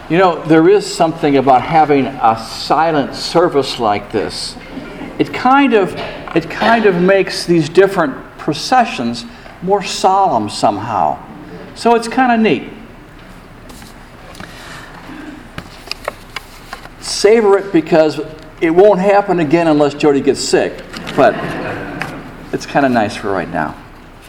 You know, there is something about having a silent service like this. It kind of makes these different processions more solemn somehow. So it's kind of neat. Savor it because it won't happen again unless Jody gets sick. But it's kind of nice for right now.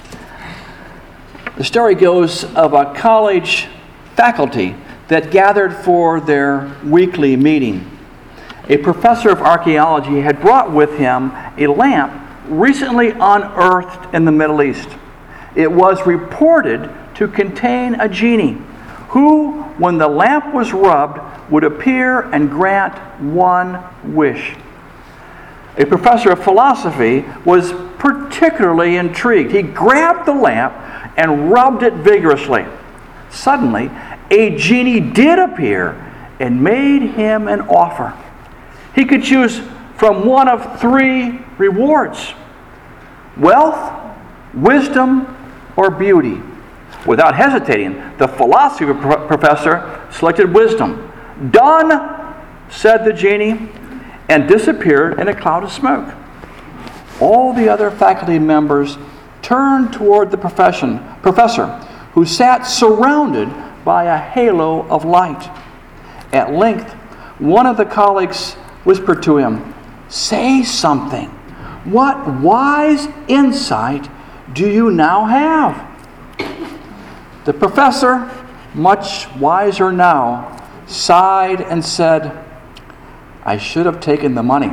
The story goes of a college faculty that gathered for their weekly meeting. A professor of archaeology had brought with him a lamp recently unearthed in the Middle East. It was reported to contain a genie who, when the lamp was rubbed, would appear and grant one wish. A professor of philosophy was particularly intrigued. He grabbed the lamp and rubbed it vigorously. Suddenly, a genie did appear and made him an offer. He could choose from one of three rewards: wealth, wisdom, or beauty. Without hesitating, the philosophy professor selected wisdom. "Done," said the genie, and disappeared in a cloud of smoke. All the other faculty members turned toward the professor, who sat surrounded by a halo of light. At length, one of the colleagues whispered to him, "Say something. What wise insight do you now have?" The professor, much wiser now, sighed and said, "I should have taken the money."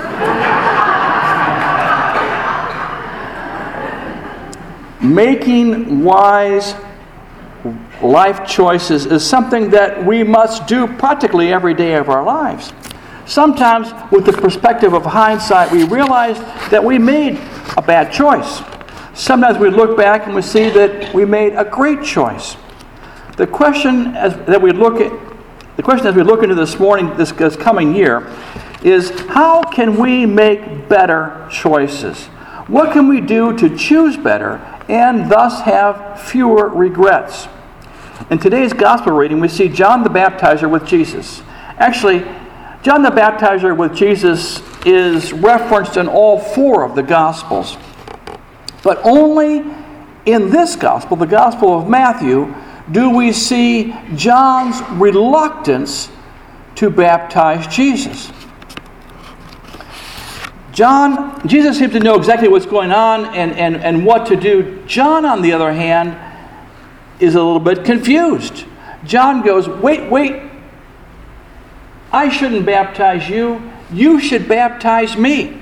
Making wise life choices is something that we must do practically every day of our lives. Sometimes, with the perspective of hindsight, we realize that we made a bad choice. Sometimes we look back and we see that we made a great choice. The question as we look into this morning, this coming year, is how can we make better choices? What can we do to choose better and thus have fewer regrets? In today's gospel reading, we see John the Baptizer with Jesus. Actually, John the Baptizer with Jesus is referenced in all four of the Gospels. But only in this Gospel, the Gospel of Matthew, do we see John's reluctance to baptize Jesus. Jesus seems to know exactly what's going on and what to do. John, on the other hand, is a little bit confused. John goes, wait, I shouldn't baptize you. You should baptize me.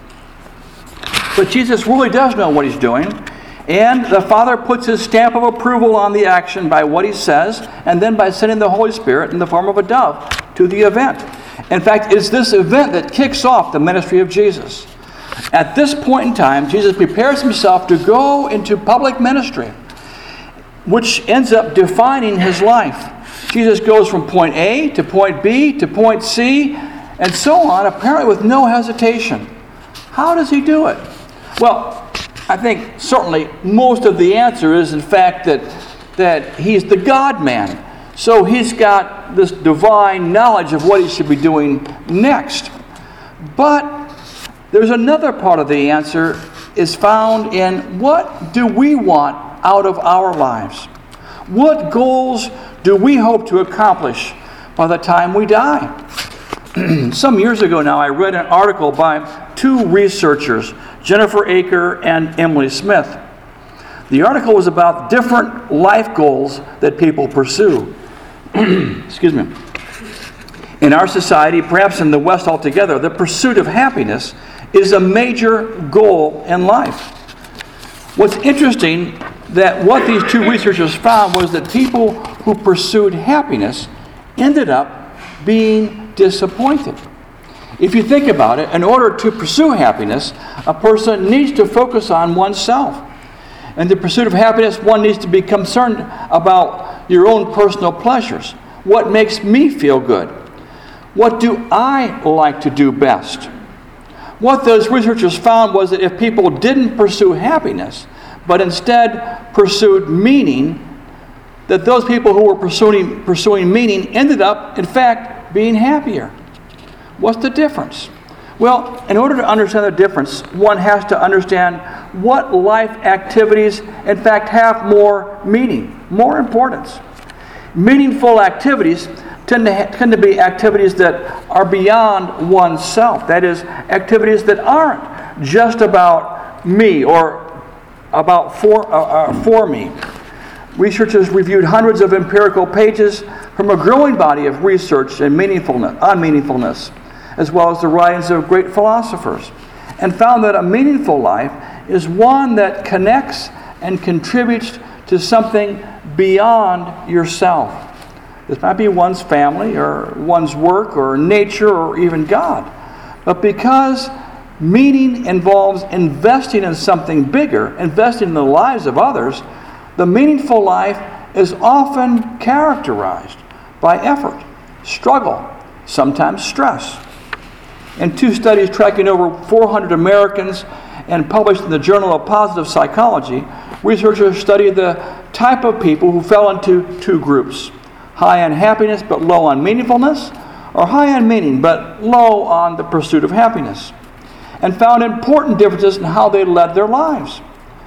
But Jesus really does know what he's doing. And the Father puts his stamp of approval on the action by what he says, and then by sending the Holy Spirit in the form of a dove to the event. In fact, it's this event that kicks off the ministry of Jesus. At this point in time, Jesus prepares himself to go into public ministry, which ends up defining his life. Jesus goes from point A to point B to point C, and so on, apparently with no hesitation. How does he do it? Well, I think certainly most of the answer is, in fact, that he's the God-man. So he's got this divine knowledge of what he should be doing next. But there's another part of the answer is found in what do we want out of our lives? What goals do we hope to accomplish by the time we die? Some years ago now, I read an article by two researchers, Jennifer Aker and Emily Smith. The article was about different life goals that people pursue. Excuse me. In our society, perhaps in the West altogether, the pursuit of happiness is a major goal in life. What's interesting that what these two researchers found was that people who pursued happiness ended up being disappointed. If you think about it, in order to pursue happiness, a person needs to focus on oneself. In the pursuit of happiness, one needs to be concerned about your own personal pleasures. What makes me feel good? What do I like to do best? What those researchers found was that if people didn't pursue happiness, but instead pursued meaning, that those people who were pursuing meaning ended up, in fact, being happier. What's the difference? Well, in order to understand the difference, one has to understand what life activities, in fact, have more meaning, more importance. Meaningful activities tend to be activities that are beyond oneself. That is, activities that aren't just about me or about for me. Researchers reviewed hundreds of empirical pages from a growing body of research on meaningfulness, as well as the writings of great philosophers, and found that a meaningful life is one that connects and contributes to something beyond yourself. This might be one's family or one's work or nature or even God. But because meaning involves investing in something bigger, investing in the lives of others, the meaningful life is often characterized by effort, struggle, sometimes stress. In 2 studies tracking over 400 Americans and published in the Journal of Positive Psychology, researchers studied the type of people who fell into 2 groups: high on happiness but low on meaningfulness, or high on meaning but low on the pursuit of happiness, and found important differences in how they led their lives.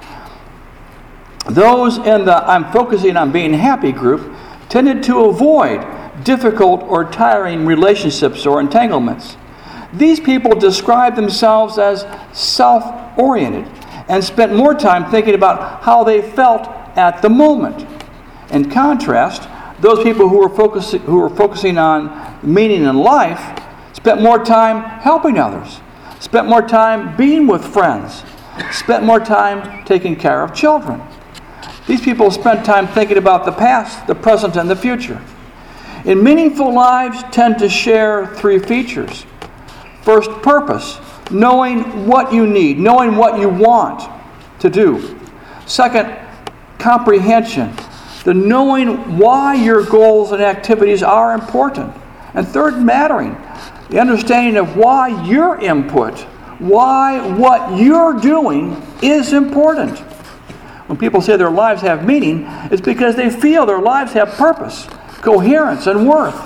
Those in the "I'm focusing on being happy" group tended to avoid difficult or tiring relationships or entanglements. These people described themselves as self-oriented and spent more time thinking about how they felt at the moment. In contrast, those people who were focusing on meaning in life spent more time helping others, spent more time being with friends, spent more time taking care of children. These people spent time thinking about the past, the present, and the future. And meaningful lives tend to share 3 features. First, purpose, knowing what you need, knowing what you want to do. Second, comprehension, the knowing why your goals and activities are important. And third, mattering, the understanding of why your input, why what you're doing is important. When people say their lives have meaning, it's because they feel their lives have purpose, coherence, and worth.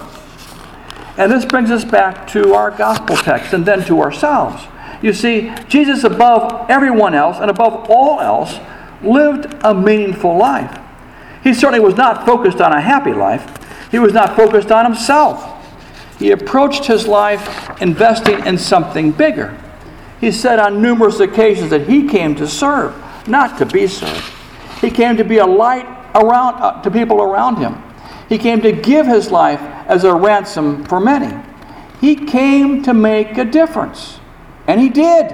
And this brings us back to our gospel text and then to ourselves. You see, Jesus, above everyone else and above all else, lived a meaningful life. He certainly was not focused on a happy life. He was not focused on himself. He approached his life investing in something bigger. He said on numerous occasions that he came to serve, not to be served. He came to be a light to people around him. He came to give his life as a ransom for many. He came to make a difference. And he did.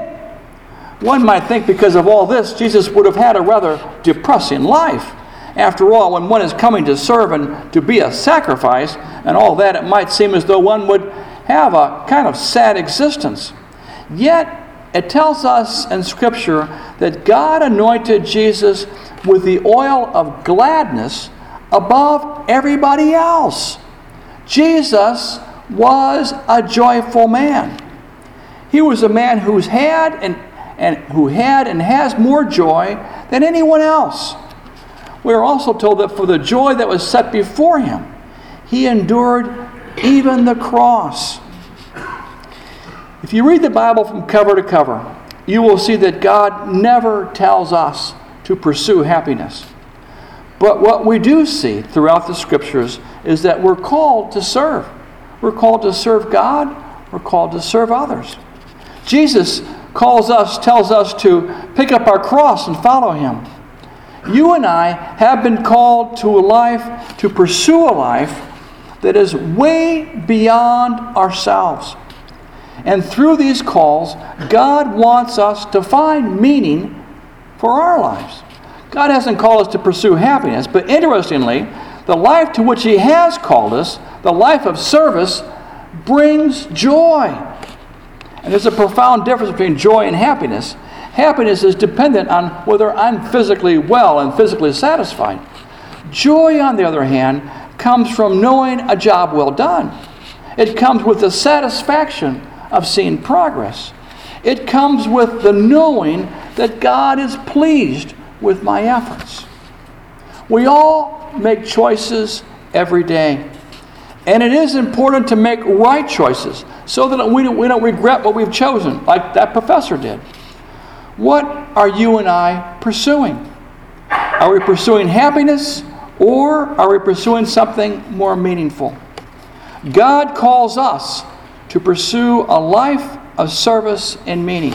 One might think because of all this, Jesus would have had a rather depressing life. After all, when one is coming to serve and to be a sacrifice and all that, it might seem as though one would have a kind of sad existence. Yet, it tells us in Scripture that God anointed Jesus with the oil of gladness above everybody else. Jesus was a joyful man. He was a man who had and has more joy than anyone else. We are also told that for the joy that was set before him, he endured even the cross. If you read the Bible from cover to cover, you will see that God never tells us to pursue happiness. But what we do see throughout the Scriptures is that we're called to serve. We're called to serve God. We're called to serve others. Jesus tells us to pick up our cross and follow him. You and I have been called to pursue a life that is way beyond ourselves. And through these calls, God wants us to find meaning for our lives. God hasn't called us to pursue happiness, but interestingly, the life to which he has called us, the life of service, brings joy. And there's a profound difference between joy and happiness. Happiness is dependent on whether I'm physically well and physically satisfied. Joy, on the other hand, comes from knowing a job well done. It comes with the satisfaction of seeing progress. It comes with the knowing that God is pleased with my efforts. We all make choices every day. And it is important to make right choices so that we don't regret what we've chosen, like that professor did. What are you and I pursuing? Are we pursuing happiness, or are we pursuing something more meaningful? God calls us to pursue a life of service and meaning.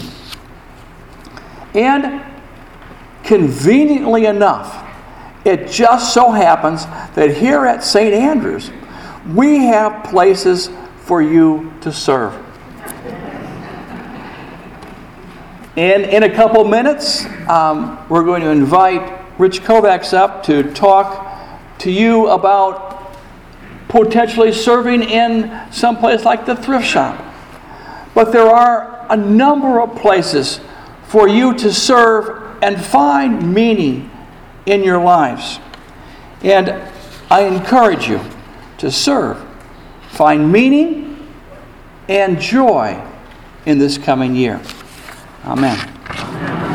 And conveniently enough, it just so happens that here at St. Andrews, we have places for you to serve. And in a couple minutes, we're going to invite Rich Kovacs up to talk to you about potentially serving in some place like the thrift shop. But there are a number of places for you to serve and find meaning in your lives. And I encourage you to serve, find meaning and joy in this coming year. Amen.